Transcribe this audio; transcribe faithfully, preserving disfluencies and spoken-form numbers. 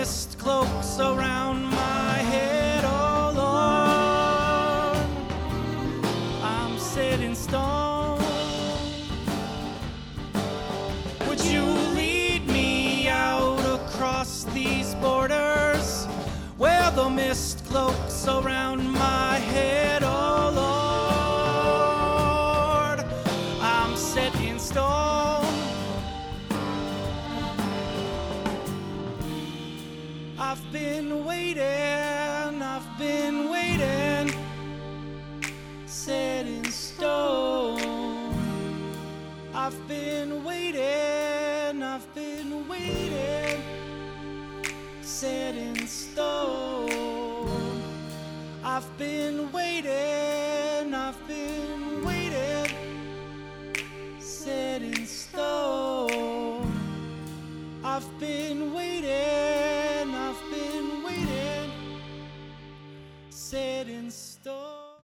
mist cloaks around my head, oh Lord, I'm set in stone. Would you lead me out across these borders where the mist cloaks around my head, oh Lord, I'm set in stone. I've been waiting, I've been waiting, set in stone. I've been waiting, I've been waiting, set in stone. I've been waiting, I've been waiting.